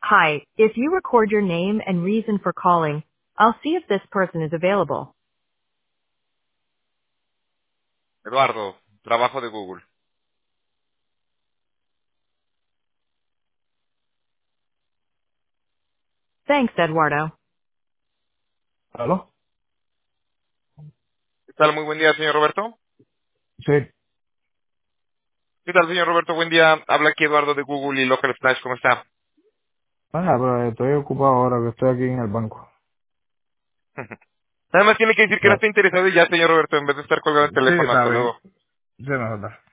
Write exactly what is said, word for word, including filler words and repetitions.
Hi, if you record your name and reason for calling, I'll see if this person is available. Eduardo, trabajo de Google. Thanks, Eduardo. ¿Aló? ¿Qué tal? Muy buen día, señor Roberto. Sí. ¿Qué tal, señor Roberto? Buen día. Habla aquí Eduardo de Google y Local Flash. ¿Cómo está? Ah, pero estoy ocupado ahora que estoy aquí en el banco. Nada más tiene que decir que no Ya. está interesado y ya, señor Roberto, en vez de estar colgando el Sí, teléfono. está Hasta bien. luego. Sí, mejor está.